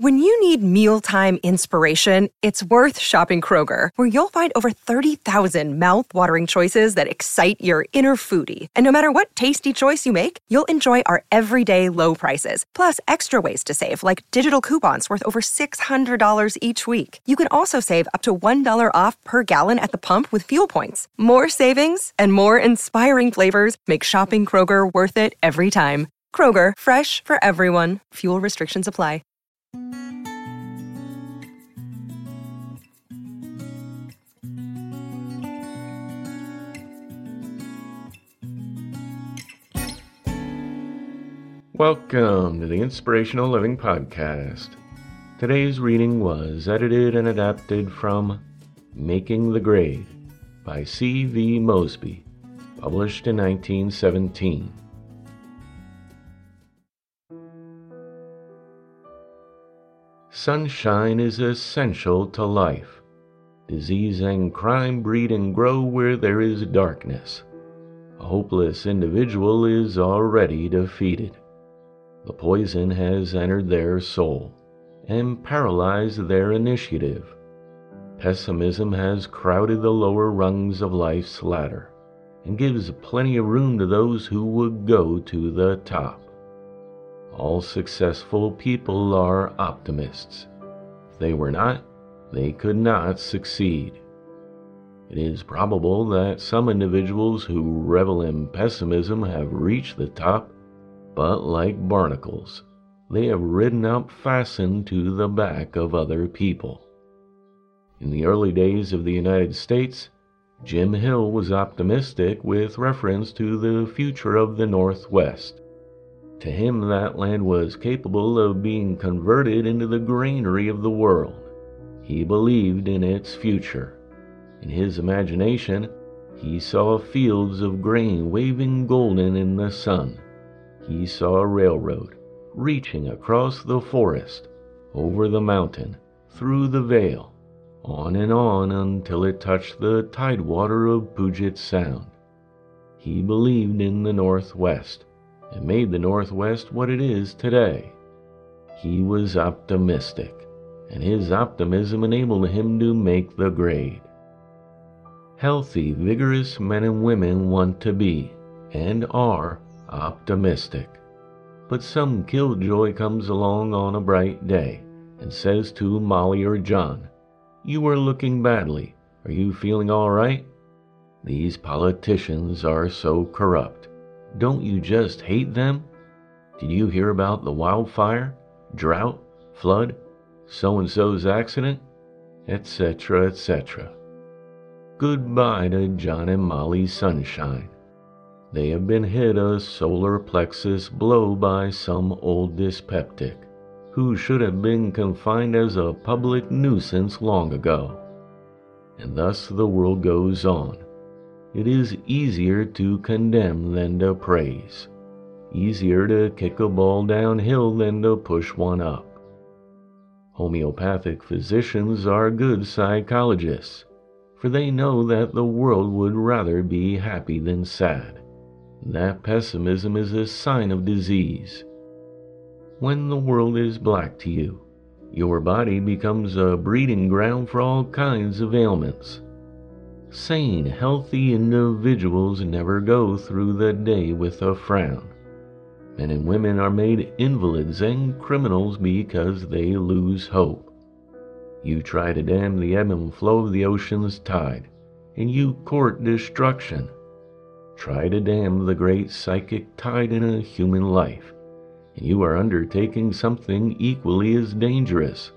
When you need mealtime inspiration, it's worth shopping Kroger, where you'll find over 30,000 mouth-watering choices that excite your inner foodie. And no matter what tasty choice you make, you'll enjoy our everyday low prices, plus extra ways to save, like digital coupons worth over $600 each week. You can also save up to $1 off per gallon at the pump with fuel points. More savings and more inspiring flavors make shopping Kroger worth it every time. Kroger, fresh for everyone. Fuel restrictions apply. Welcome to the Inspirational Living Podcast. Today's reading was edited and adapted from Making the Grade by C.V. Mosby, published in 1917. Sunshine is essential to life. Disease and crime breed and grow where there is darkness. A hopeless individual is already defeated. The poison has entered their soul and paralyzed their initiative. Pessimism has crowded the lower rungs of life's ladder and gives plenty of room to those who would go to the top. All successful people are optimists. If they were not, they could not succeed. It is probable that some individuals who revel in pessimism have reached the top, but like barnacles, they have ridden up fastened to the back of other people. In the early days of the United States, Jim Hill was optimistic with reference to the future of the Northwest. To him, that land was capable of being converted into the granary of the world. He believed in its future. In his imagination, he saw fields of grain waving golden in the sun. He saw a railroad reaching across the forest, over the mountain, through the vale, on and on until it touched the tidewater of Puget Sound. He believed in the Northwest and made the Northwest what it is today. He was optimistic, and his optimism enabled him to make the grade. Healthy, vigorous men and women want to be, and are, optimistic. But some killjoy comes along on a bright day and says to Molly or John, "You are looking badly. Are you feeling all right?" These politicians are so corrupt. Don't you just hate them? Did you hear about the wildfire, drought, flood, so-and-so's accident, etc., etc.? Goodbye to John and Molly's sunshine. They have been hit a solar plexus blow by some old dyspeptic, who should have been confined as a public nuisance long ago. And thus the world goes on. It is easier to condemn than to praise. Easier to kick a ball downhill than to push one up. Homeopathic physicians are good psychologists, for they know that the world would rather be happy than sad. That pessimism is a sign of disease. When the world is black to you, your body becomes a breeding ground for all kinds of ailments. Sane, healthy individuals never go through the day with a frown. Men and women are made invalids and criminals because they lose hope. You try to dam the ebb and flow of the ocean's tide, and you court destruction. Try to dam the great psychic tide in a human life, and you are undertaking something equally as dangerous.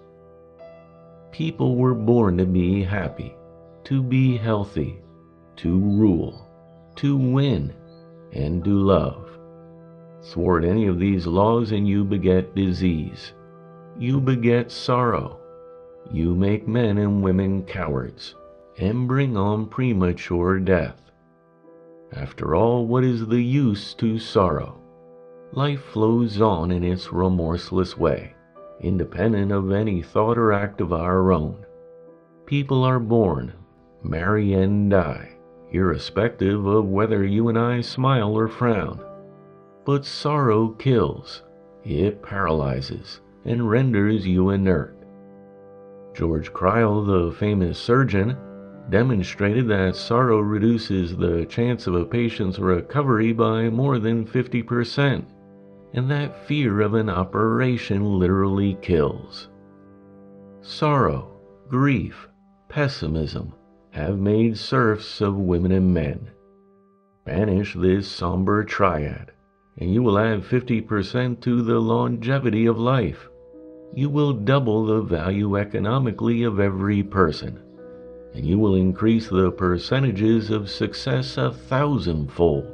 People were born to be happy, to be healthy, to rule, to win, and to love. Thwart any of these laws and you beget disease. You beget sorrow. You make men and women cowards, and bring on premature death. After all, what is the use to sorrow? Life flows on in its remorseless way, independent of any thought or act of our own. People are born, marry and die, irrespective of whether you and I smile or frown. But sorrow kills. It paralyzes and renders you inert. George Crile, the famous surgeon, demonstrated that sorrow reduces the chance of a patient's recovery by more than 50%, and that fear of an operation literally kills. Sorrow, grief, pessimism have made serfs of women and men. Banish this somber triad, and you will add 50% to the longevity of life. You will double the value economically of every person, and you will increase the percentages of success 1,000-fold.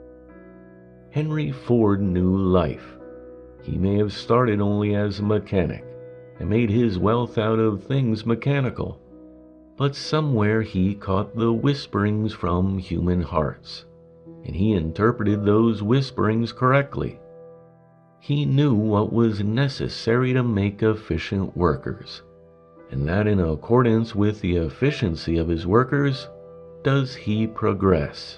Henry Ford knew life. He may have started only as a mechanic and made his wealth out of things mechanical, but somewhere he caught the whisperings from human hearts, and he interpreted those whisperings correctly. He knew what was necessary to make efficient workers, and that in accordance with the efficiency of his workers does he progress.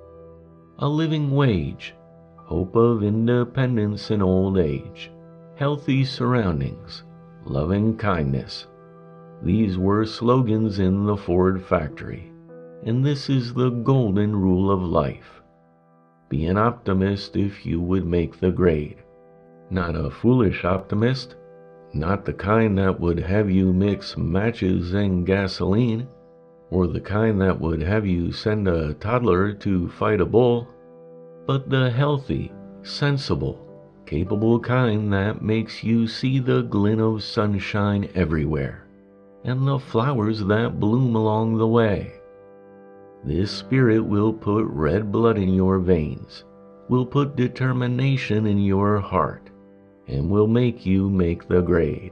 A living wage, hope of independence in old age, healthy surroundings, loving kindness. These were slogans in the Ford factory, and this is the golden rule of life. Be an optimist if you would make the grade. Not a foolish optimist, not the kind that would have you mix matches and gasoline, or the kind that would have you send a toddler to fight a bull, but the healthy, sensible, capable kind that makes you see the glint of sunshine everywhere, and the flowers that bloom along the way. This spirit will put red blood in your veins, will put determination in your heart, and will make you make the grade.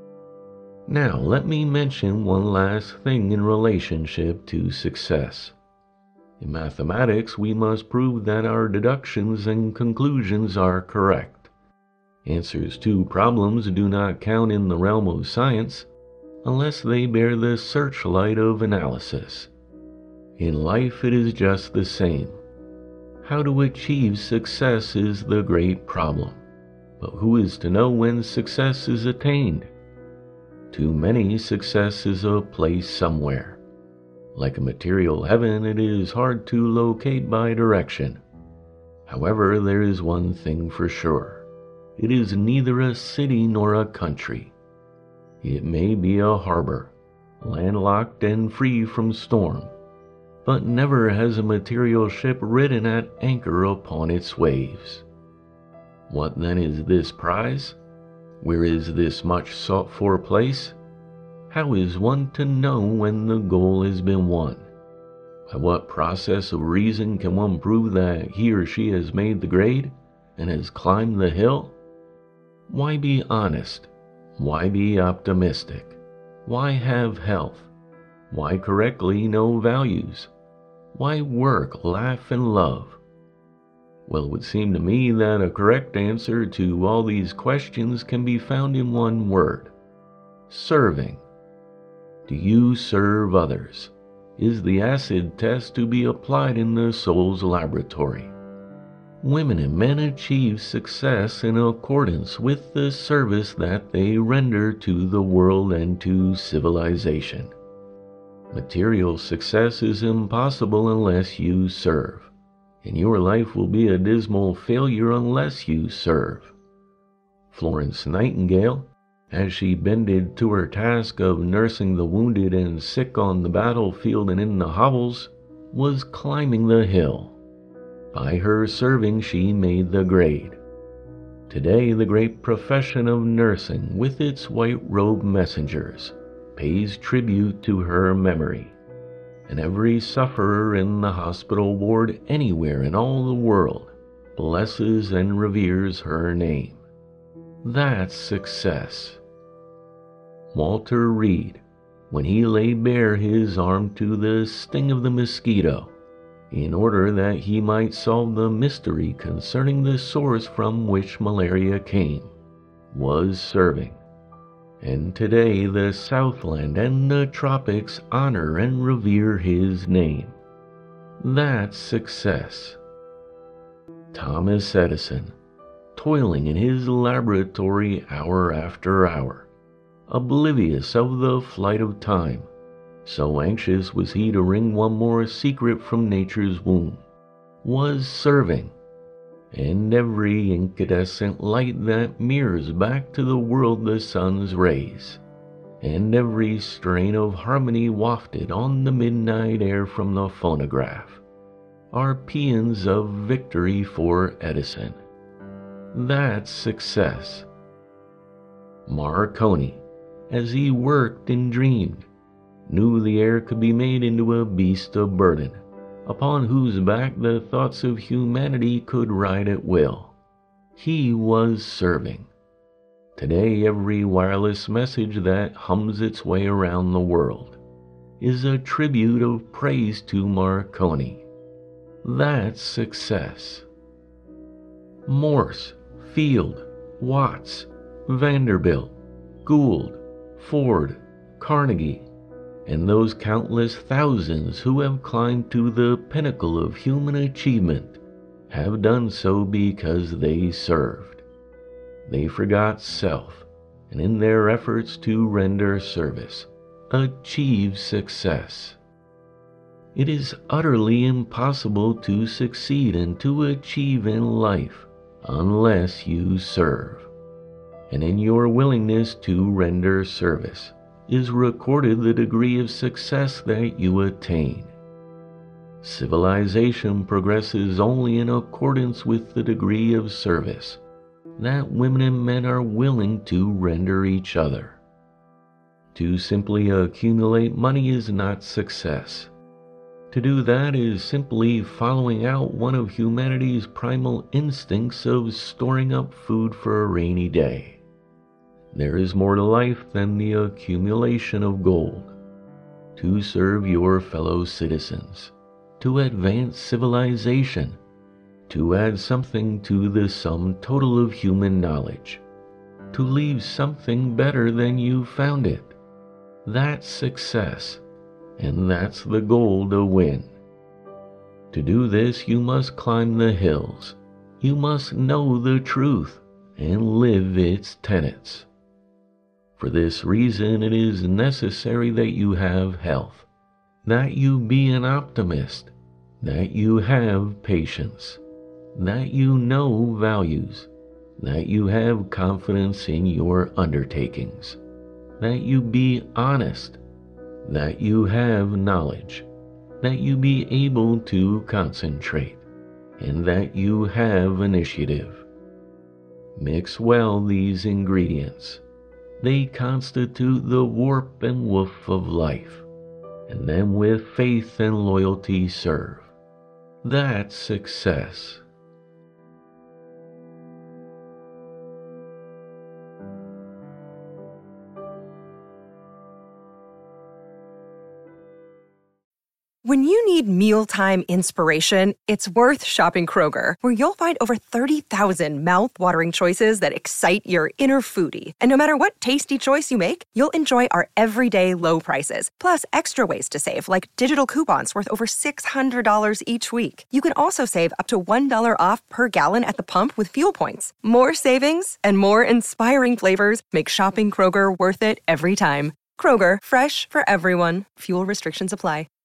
Now let me mention one last thing in relationship to success. In mathematics, we must prove that our deductions and conclusions are correct. Answers to problems do not count in the realm of science unless they bear the searchlight of analysis. In life it is just the same. How to achieve success is the great problem. But who is to know when success is attained? To many, success is a place somewhere. Like a material heaven, it is hard to locate by direction. However, there is one thing for sure. It is neither a city nor a country. It may be a harbor, landlocked and free from storm, but never has a material ship ridden at anchor upon its waves. What then is this prize? Where is this much sought for place? How is one to know when the goal has been won? By what process of reason can one prove that he or she has made the grade and has climbed the hill? Why be honest? Why be optimistic? Why have health? Why correctly know values? Why work, laugh, and love? Well, it would seem to me that a correct answer to all these questions can be found in one word: serving. Do you serve others? Is the acid test to be applied in the soul's laboratory? Women and men achieve success in accordance with the service that they render to the world and to civilization. Material success is impossible unless you serve, and your life will be a dismal failure unless you serve. Florence Nightingale, as she bended to her task of nursing the wounded and sick on the battlefield and in the hovels, was climbing the hill. By her serving she made the grade. Today the great profession of nursing, with its white-robed messengers, pays tribute to her memory, and every sufferer in the hospital ward anywhere in all the world blesses and reveres her name. That's success. Walter Reed, when he laid bare his arm to the sting of the mosquito, in order that he might solve the mystery concerning the source from which malaria came, was serving. And today the Southland and the tropics honor and revere his name. That's success. Thomas Edison, toiling in his laboratory hour after hour, oblivious of the flight of time. So anxious was he to wring one more secret from nature's womb, was serving. And every incandescent light that mirrors back to the world the sun's rays, and every strain of harmony wafted on the midnight air from the phonograph, are paeans of victory for Edison. That's success. Marconi, as he worked and dreamed, knew the air could be made into a beast of burden, upon whose back the thoughts of humanity could ride at will. He was serving. Today, every wireless message that hums its way around the world is a tribute of praise to Marconi. That's success. Morse, Field, Watts, Vanderbilt, Gould, Ford, Carnegie, and those countless thousands who have climbed to the pinnacle of human achievement have done so because they served. They forgot self, and in their efforts to render service, achieved success. It is utterly impossible to succeed and to achieve in life unless you serve. And in your willingness to render service is recorded the degree of success that you attain. Civilization progresses only in accordance with the degree of service that women and men are willing to render each other. To simply accumulate money is not success. To do that is simply following out one of humanity's primal instincts of storing up food for a rainy day. There is more to life than the accumulation of gold. To serve your fellow citizens, to advance civilization, to add something to the sum total of human knowledge, to leave something better than you found it. That's success, and that's the goal to win. To do this, you must climb the hills. You must know the truth and live its tenets. For this reason, it is necessary that you have health, that you be an optimist, that you have patience, that you know values, that you have confidence in your undertakings, that you be honest, that you have knowledge, that you be able to concentrate, and that you have initiative. Mix well these ingredients. They constitute the warp and woof of life, and then with faith and loyalty serve. That's success. When you need mealtime inspiration, it's worth shopping Kroger, where you'll find over 30,000 mouth-watering choices that excite your inner foodie. And no matter what tasty choice you make, you'll enjoy our everyday low prices, plus extra ways to save, like digital coupons worth over $600 each week. You can also save up to $1 off per gallon at the pump with fuel points. More savings and more inspiring flavors make shopping Kroger worth it every time. Kroger, fresh for everyone. Fuel restrictions apply.